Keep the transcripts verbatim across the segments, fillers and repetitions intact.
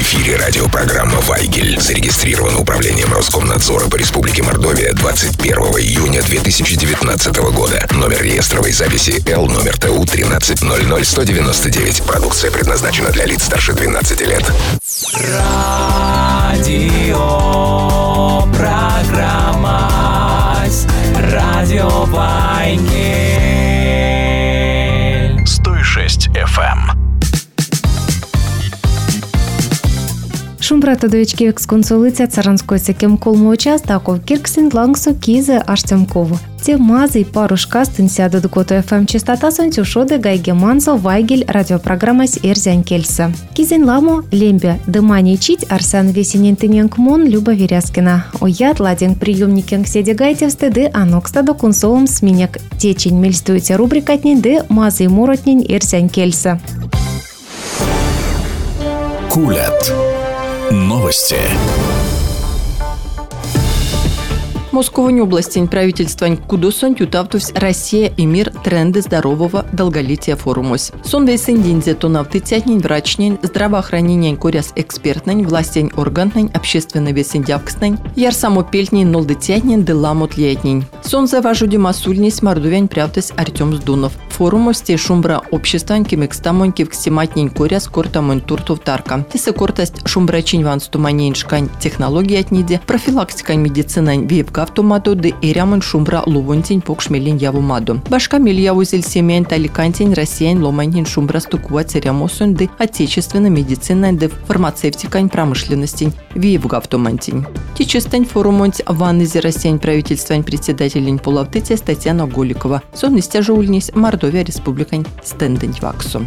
эфире радиопрограмма «Вайгель». Зарегистрирована управлением Роскомнадзора по Республике Мордовия двадцать первого июня две тысячи девятнадцатого года. Номер реестровой записи Л, номер Т У тринадцать ноль ноль сто девяносто девять. Продукция предназначена для лиц старше двенадцати лет. Радио программа Радио Вайгель сто шесть эф эм. Шумбрата довічки ексконсолиця царанської секем колмо участаков кірксін лангсо кізе аштемкову. Ці мази й парушка стинся до докоту еф ем частота сонцю шоди гайге манзо Вайгель радиопрограмма с Эрзян Кельса. Кизен ламо лембе дымани чить Арсен Весенин тыненк мон Люба Веряскина. Оят ладен приемникен седе гайтевсты ды анокста до консолом сменяк. Течень мельстуете рубрикатнин ды мазы и моротнин Эрзян Кельса. Кулят. Новости. Московской области правительство Кудосон Ютавтувс Россия и мир тренды здорового долголетия форумос. Сондай сендинзе тонавты тятнень врачнень, здравоохранение коряс экспертнень, властень органнень, общественный весендявкснень, яр самопельтнень нолды тятнень деламот летнень. Сон за важуди масульнись мордовянь правдес Артем Сдунов. Форумос те шумбра обществань кемекстамоньки в ксиматнень коряс кортамон туртов тарка. Тесе кортасть шумбрачень ван стуманень шкань технологии отниде, профилактика медицинань виевка автомату де эрямон шумбра лувонтень покшмелин явумаду. Башка мельяву зельсемень таликантень россиян ломанин шумбра стукува церямосон де отечественной медицинной де фармацевтикань промышленностей виевка автомантень. Течестань форумонть ваннызе россиян правительствань председателень полавтыте Татьяна Голикова. Сон истяжу ульнись Мордовия республикань стендень ваксу.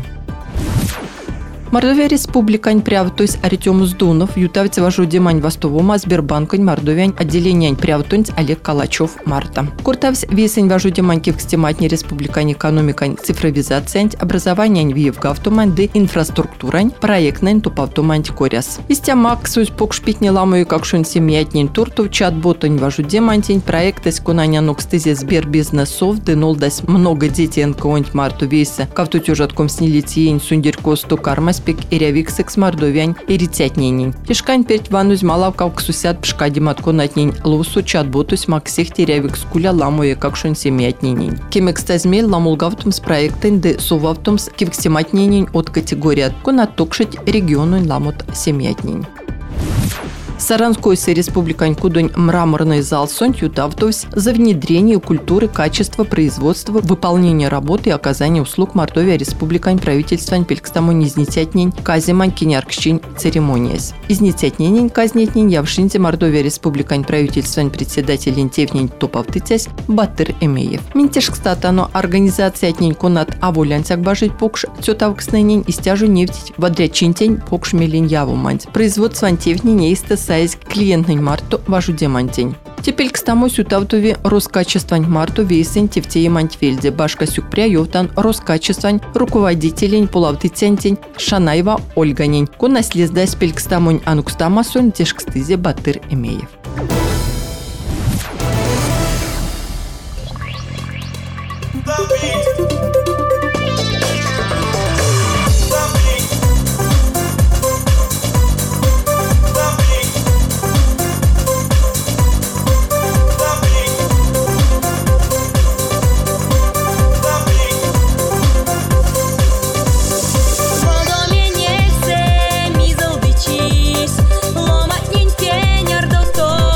Мордовия республикань прявтусь Артем Сдунов, ютавец важу демань востовома Сбербанкань Мордовиань отделение прявтунь Олег Калачев Марта. Куртавс весень важу демань кивкстематни республикань экономикань цифровизациянь образованиянь виевгавтумань де инфраструктурань проектнань тупавтумань коряс. Истя максусь покшпитни ламою какшун семьятнень туртов чат-ботань важу демантень проектась конанянок стызе Сбербизнесов де нолдась много детей нконь Марту вейса кавтутюжатком снилитиень сундерко стукармась пек эрявиксекс мордовянь эритятненень. Тишкань перть ванусь малавка ксусят пшкадиматконатнень лусу чат-ботусь максех терявикс куля ламуе какшун семьятненень. Кемекстазмель ламулгавтумс проектен де сувавтумс кивксематненень от категории конатокшить региону ламут семьятнень. Саранской республикань Кудонь мраморный зал сон ютавтовсь за внедрение культуры, качества, производства, выполнения работы и оказания услуг Мордовия республикань правительствань пелькстаму низнетятнень казимань киняркщень церемониясь. Изнетятнень казнетнень явшинзе Мордовия республикань правительствань председателень тевнень топовтыцясь Батыр Эмеев. Минтешк статано организация отнень конат аволянцак бажить покш тетавксненень и стяжу нефть водрячинтень покш мелень явумань. Производство антевнень есть сайз клиентный марту важу демантень. Теперь к стаму сютавтове роскачествань марту вейсен тевтеи мантфельде башка сюкпря йовтан роскачествань руководителень полавтыцентень Шанаева Ольганень. Кона слездась пелькстамонь анукстамасон тешкстызе Батыр Эмеев.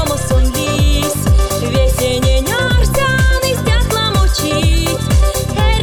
Hey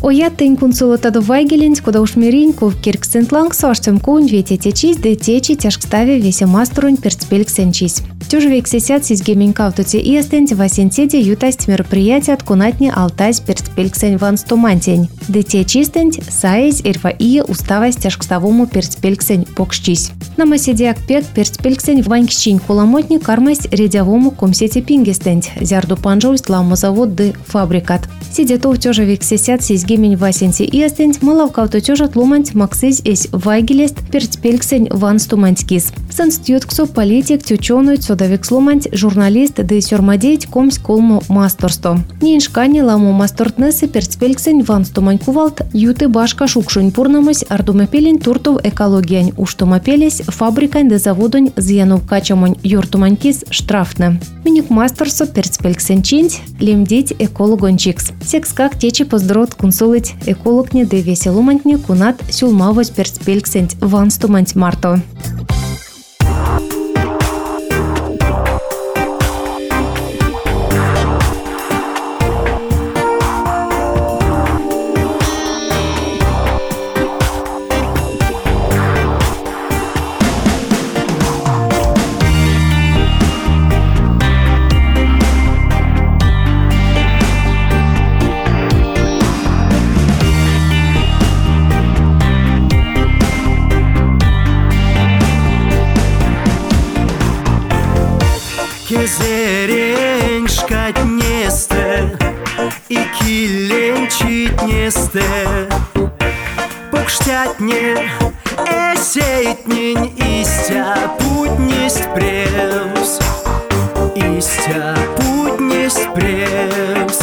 Оя тень консулата до Вайгелинс, куда уж мириньку в Кирксентланг соштем кун вете течись, да течи тяжкставе весе маструнь перцпельк сенчись. Тюж век сесят сись гейминкаутуте и эстенти васентеде ютасть мероприятия от кунатни алтайс перцпельк сень ван стомантень. Да течистенть саись ирва и уставась тяжкставому перцпельк сень покшчись. На маседиак пек перцпельк сень ванькщинь куламотни кармасть редявому комсете пингестенть. Зярду панжусь ламозавод ды фабрикат. Сидетов тюж век сесят сись гейминь васенти и эстенти малавкауту тюжат луманть максись эсь вайгелест перцпельк сень ван стомантькис. Санстьютксо политик тючонуй содавик сломанть журналист да сёрмадеять комсь колмо масторсто. Ниншкани ламу мастортнесы перцпельк сень ван стоманькувалт юты башка шукшунь пурнамось ардумепелин туртов экологиянь уштомапелес фабрикань да заводонь зьянов качамонь юртуманькис штрафне. Минюк масторсо перцпельк сень чинть лемдить экологончикс. Секс как течи поздрот кунсулыть экологне да веселумантни кунат сюлмавось перцпельк сень ван стоманть марто. Кезерень шкатнесте и килень читнесте покштятне эсейтнень истя путнесть превс истя путнесть превс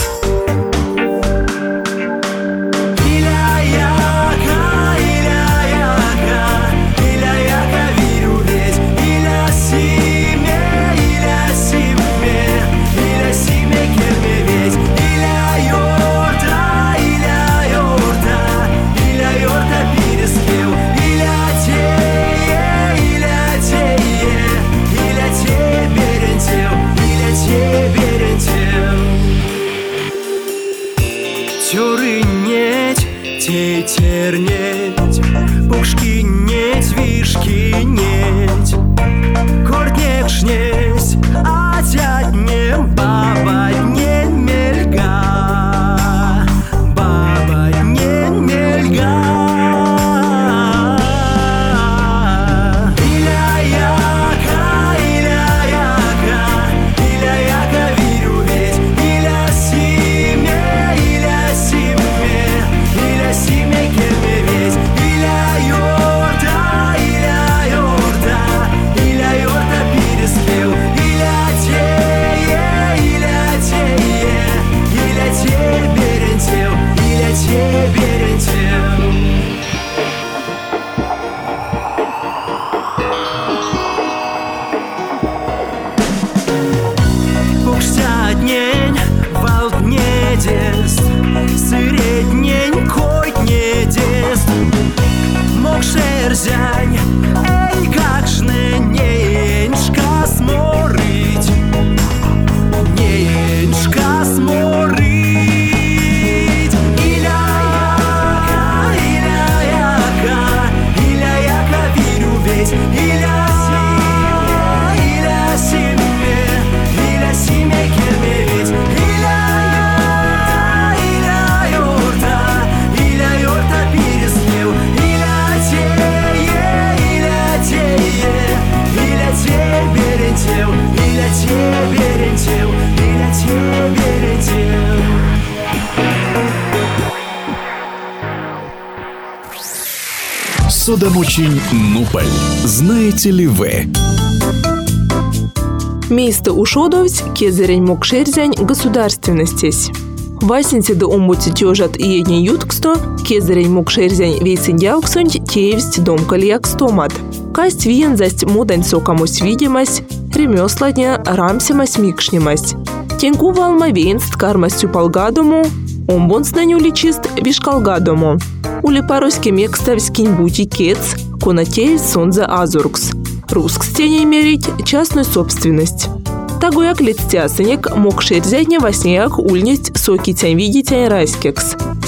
Тёрынеть, тетернеть, пушкинеть, вишкинеть, корнекшнеть, а тятнем баба не мельга, баба не мельга. Среднень койне дест мог шерзянь, эй, как жне неньшка сморить, неньшка сморить. Иля-яка, иля-яка, иля-яка вирю ведь, иля-симе, иля-симе, иля-симе керме ведь, Содомучень Нуполь. Знаете ли вы? Место ушодовсь, кезерень мокшерзянь государственностесь. Васенти да умбути тёжат и едни ютксто, кезерень мокшерзянь вейсендяуксонь теевсть домкальяк стомат. Касть виензасть модань сокамусь видимость, ремёсладня рамсимась микшнимость. Тенку валма вейнст кармастью полгадому, омбонс на нюли чист вишкалгадому. Ули пароське мекставскинь бути кец, конатей сонза азуркс. Руск стене мерить частную собственность. Тагуяк летстясынек мог шерзядня во снеях ульнесть соки тянь види тянь райскекс.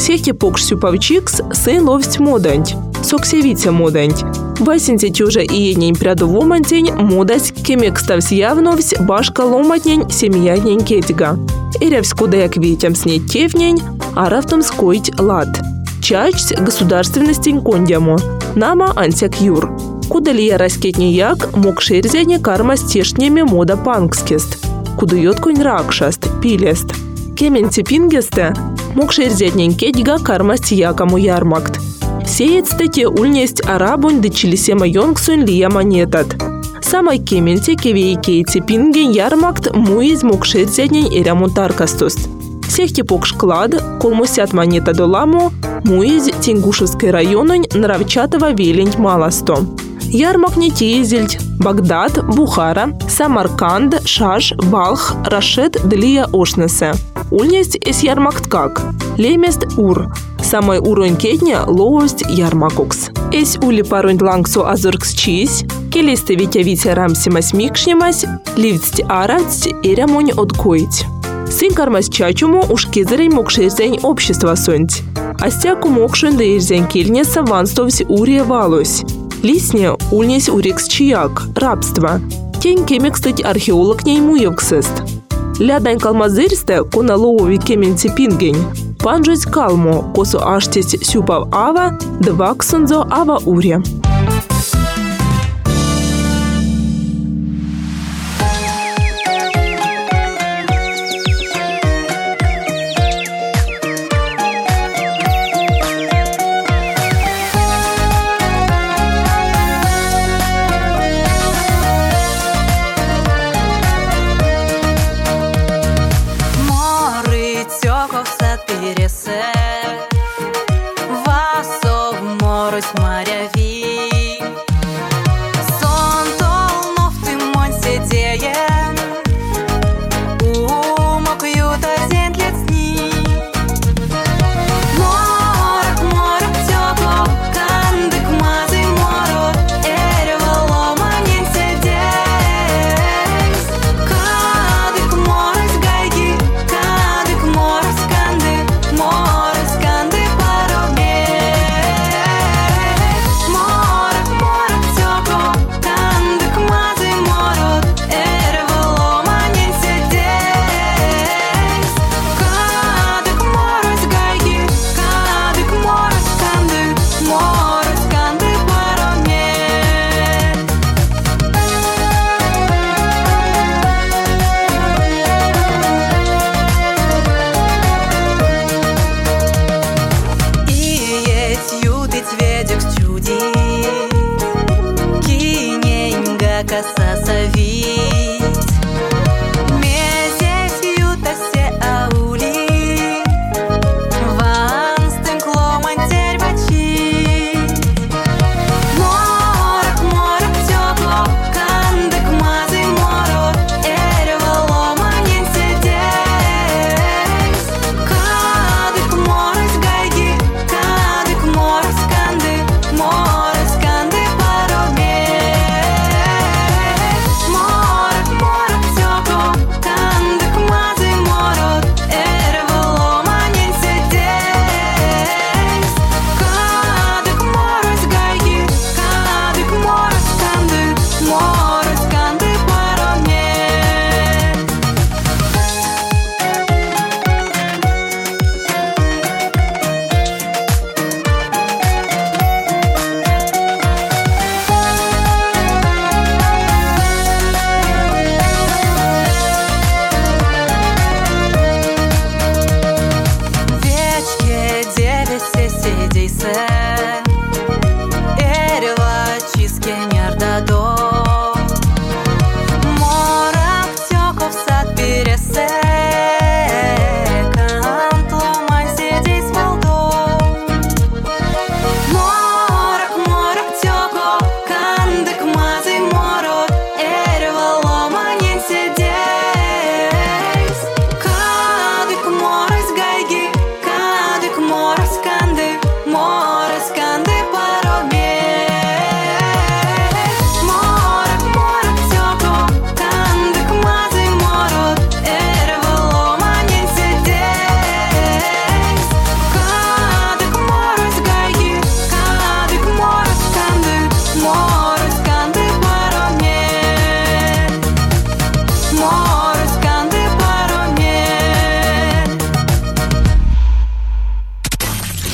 Всехи покш сюпавчикс сын ловсть моданть. Соксевице моданть. Васенте тюжа и енень прядовомантень модась кемекставсь явновсь башка ломатнень семьянень кетьга. Иревсь кудаяк витям снеть тевнень, а рафтом скоить лад. Чачсь государственностень кондямо. Нама антяк юр. Кудалия раскетнияк мог шерзяне карма стешнями мода панкскест. Кудует конь ракшаст, пилест. Кементи пингесте мог шерзятнень кетьга карма стиякаму ярмакт. Сеет статье ульнесть арабунь да чилисема йонгсун лия монетат. Самой кементе кевей кейти пинген ярмакт муиз мог шерзятнень ирямунтаркастус. Всехти покш клад, колмусят монета доламу, муиз Тенгушевский районунь нравчатого велень маласто. Ярмак не тезельть, Багдад, Бухара, Самарканд, Шаш, Балх, Рашет, Длия Ошнесе. Ульнесть эс ярмакт как? Лемест ур. Самой уронь кетня ловость ярмакукс. Эс ули паронь лангсу азоркс чись, келесте витя витя рамсимась микшнимась, ливцть аравцть эрямонь откоить. Сын кармась чачуму уж кезерень мокшерзень общества сонть. Астяку мокшен да ирзень кельнеса ванстовсь урия валось. Лисне ульнесь урекс чияк, рабство. Тень кемек стать археолог ней муевксест. Лядань калмазырсте кона лоови кементи пингень. Панжось калмо, косу аштесь сюпав ава, два ксунзо ава уре.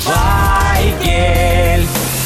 Вайгель.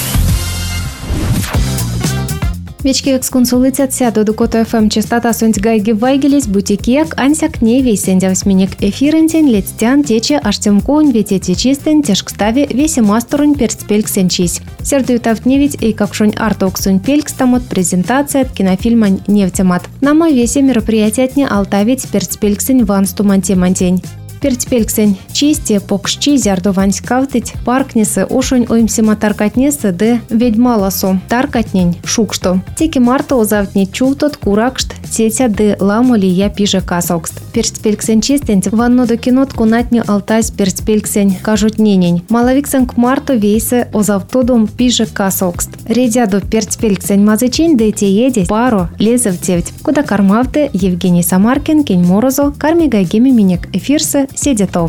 Вечки эксконсулицят сяду до кото ФМ частота сонь гайги вайгелись бутикиек ансяк не весен дявсменик эфирентен летстян тече аштемкоун ветете чистен тешкставе весе масторунь перцпельк сенчись. Сердую тавтневить и какшунь артоксунь пелькстамот презентация от кинофильма «Нефтемат». На мой весе мероприятие алтавить перцпельксень вансту мантень. Перцпельксень чисте покшчи зярдовансь кавтыть паркнесы ошонь оймсима таркатнесы де ведьмаласо таркатнень шукшто. Теки марта озавтне чултот куракшт сетя де ламоли я пиже касокст. Перцпельксень чистень ванно до кинот кунатне алтась перцпельксень кажутненень. Малавиксен к марту вейсе озавтодом пиже касокст. Редя до перцпельксень мазычень де те еде паро лезевтевть. Куда кармавте Евгений Самаркин, Кень Морозо, карми гайгеми минек эфирсы Седетов.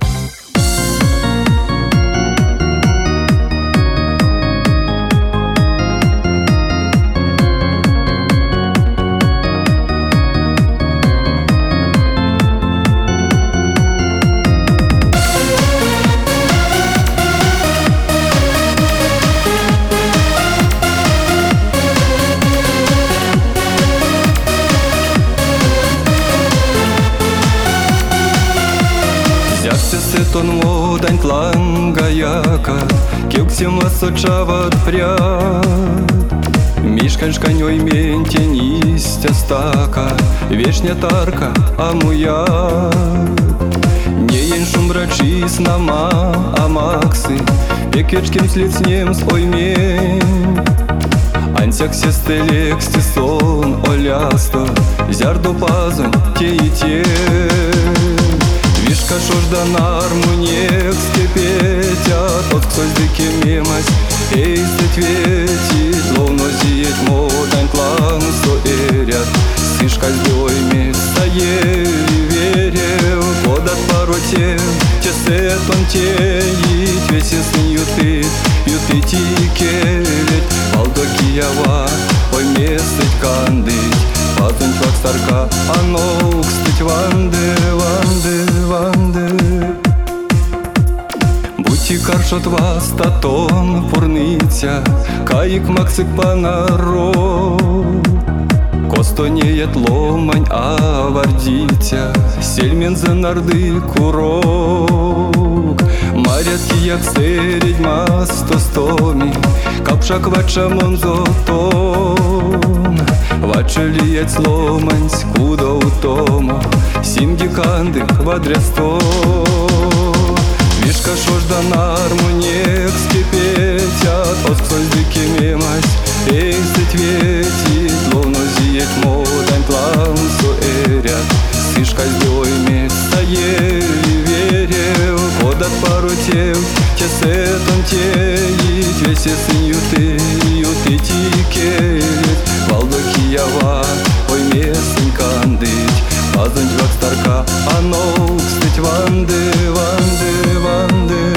Тон модань тланга яка, кюксим осочават пряд. Мишкань шканьой ментень истя стака, вешня тарка амуя. Не еншум брачис нама амаксы, пекечким с лицнем с оймень. Ансяк сестелек стесон олясто, зярду пазонь те и те. Вишка шожда на армунек скипетя, тот кто здыки мемась, эй светветит, словно зиеть модань тлан соэрят. Сышка с дойми стоели верил, под от паротел, тесет он теит, весь сын ютит, ютит и келет, балдокиява, ой местыть кандыть. Пазунь как старка, а ног стыть ванды, ванды, ванды. Будьте каршот вас татон фурниця, каїк максик панаро. Костонеет ломань, а вардиця, сельмен за нарды курок. Марятки як середь масто стомі, капшак вачамон зотом. Вачелієць ломансь, куда утомо, сім діканди квадрясто. Вишка шожда на армунек скипетят, осколь дыки мемась, эй светветит, словно зиеть модань тлан соэрят. Сышка с дойми стоели верил, под от парутел, тесет он теит, весь сын юты, юты тикелет. Балдокиява, ой местень кандыть, пазонь как старка, а ног стыть ванды, ванды, ванды.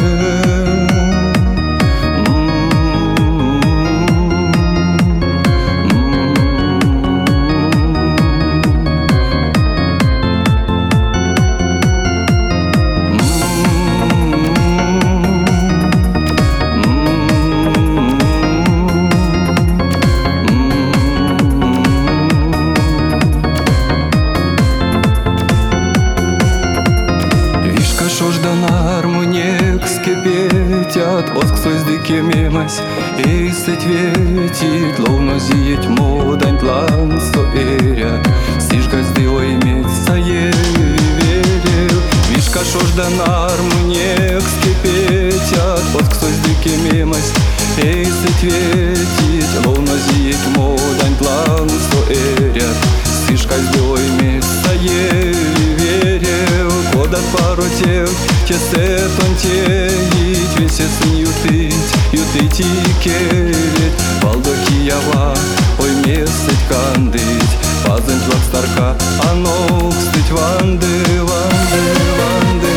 Воск создыки мемась, эй светветит, словно зиеть модань тлан соэрят. Сишка с дойми стоели верил, вишка шожда на армунек скипетят. Воск создыки мемась, эй светветит, словно зиеть модань тлан соэрят. Сишка с дойми стоели верил, код от парутел, тесет он теит, весь сын ютыть, ютыть и келет. Балдокиява, ой местыть кандыть, пазонь тлак старка, а ног стыть ванды, ванды, ванды.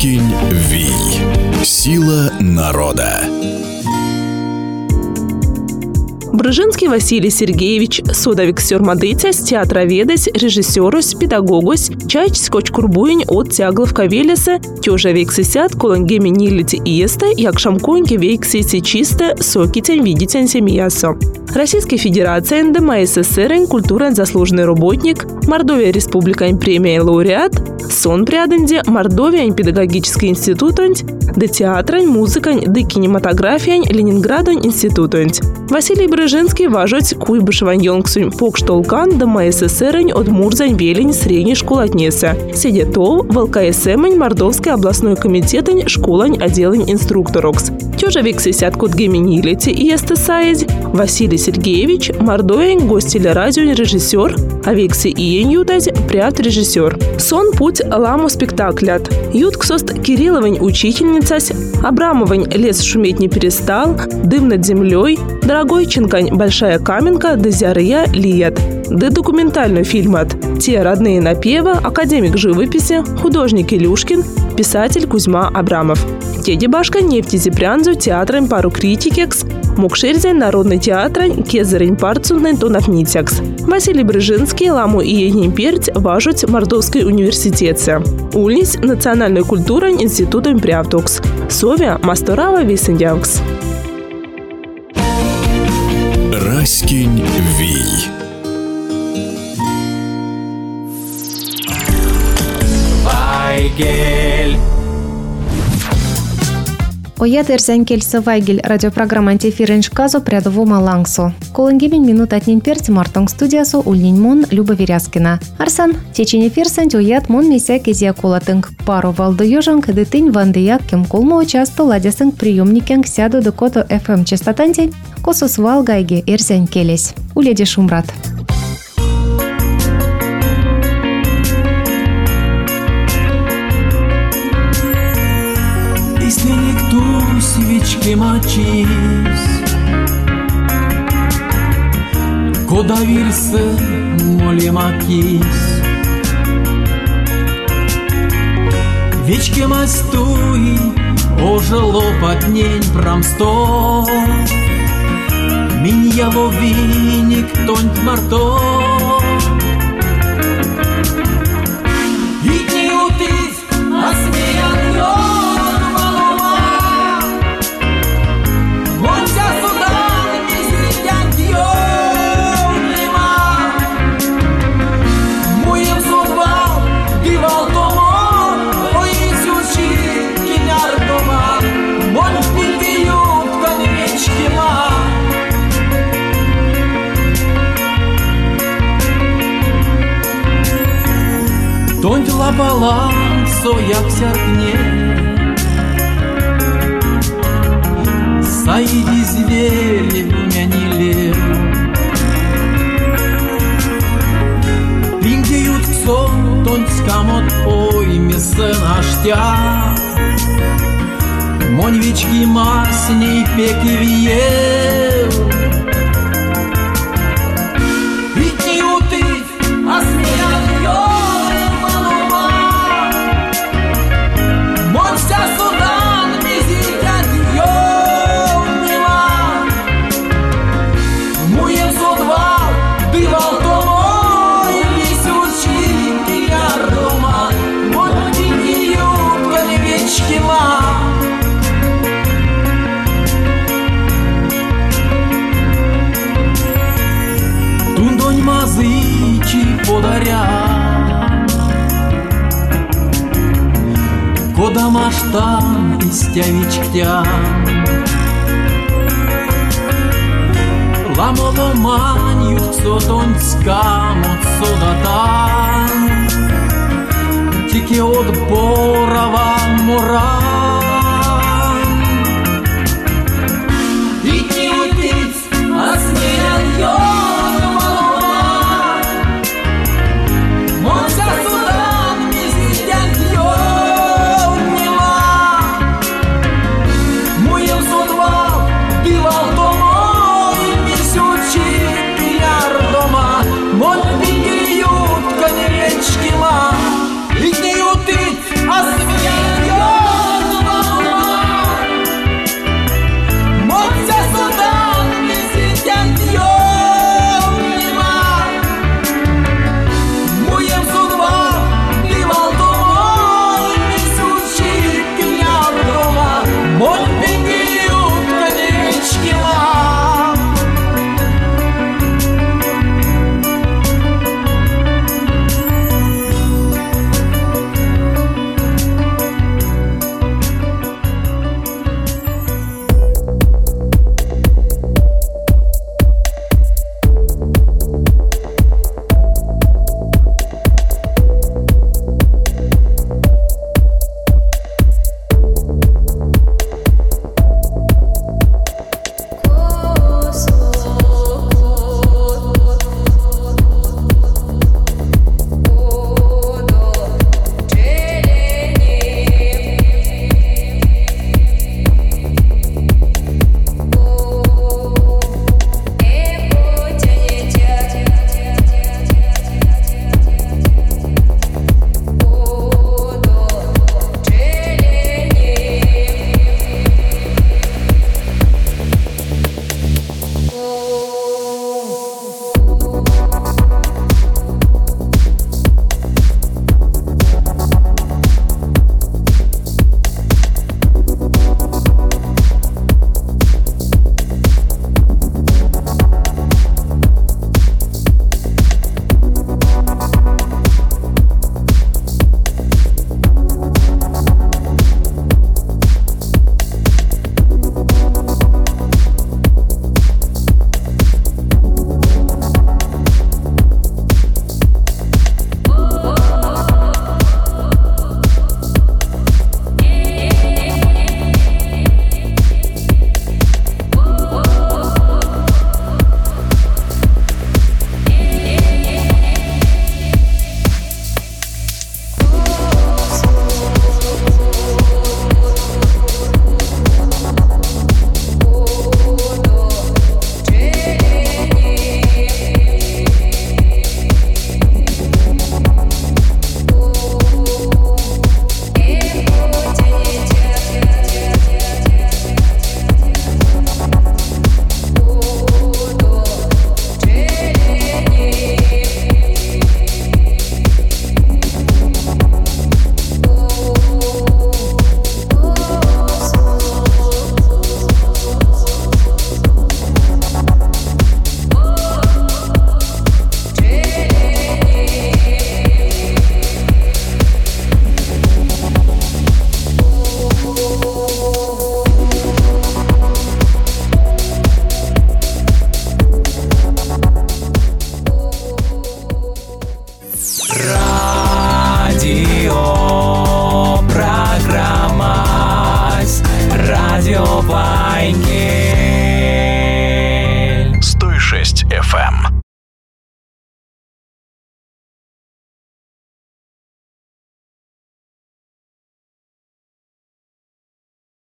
Раскинь вий. Сила народа. Брыжинский Василий Сергеевич, судовиксер мадыцясь, театроведась, режиссерось, педагогось, чайч скоч курбуень от тягловка велеса, тёжа вексисят, колонгеми нилити иесте, як шамконьки вексиси чисте, сокитень видитень семьясо. Российская Федерация НДМ СССР, культурный заслуженный работник, Мордовия Республика премия лауреат, сон пряденде, Мордовия педагогический институт, де театр, музыка, де кинематография, Ленинград институт. Василий Брыжинский важить куйбышевань йонгсунь покштолкан ДМ СССР от Мурзань велень средней школы отнеса. Сидетов в ЛКСМ Мордовской областной комитет школань отделень инструкторокс. Тёжа вексисят код геминилити и эстесаезь. Василий Сергеевич Мордовень гость телерадио режиссер, а векси иен ютать прят режиссер. Сон путь ламу спектаклят. Ютксост Кирилловань учительницась, Абрамовань лес шуметь не перестал, дым над землей, дорогой Чинкань большая каменка, дезярия лият. Да документальный фильм от «Те родные напевы», академик живописи, художник Илюшкин, писатель Кузьма Абрамов. Теди башка нефтезипрянзу театром пару критикекс, Мокшерзень народный театрань кезерень парцунный тонавнитекс. Василий Брыжинский ламу и енин перць важуть Мордовской университете. Ульнись национальной культурой институтом прявтокс. Совя масторава весендявкс. Раскинь вий. Вайгель. Оят эрзянкельсы Вайгель радиопрограмма антифирен шказу прядовома лангсо. Колынгемин минут атнин перц мартонг студиясу ульнин мон Люба Веряскина. Арсан, течение ферсент оят мон месяк изя колатынг. Пару валды ёжанг дытынь вандыяк кем колмо часто ладясынг приемникенг сяду докото эф эм частотанти, косус валгайге эрзянкелес. Уледи шумрат. Свечки мочись, кода вирсы моли макись, вечки мастуй, ожило под нень прамсто, меня вовиник тонь марто. И не утись, а смеян Тонь балансо, як сяркне, Саиди звери в меня лев. Пингеют ксон, тонь скамот пойми сын аштя, Моньвички масней пеки виев. Ведь не утыть, а смеян подаря, кода маштан истявичктя, ламово манью цотонскам от содатан, тики от борова мора.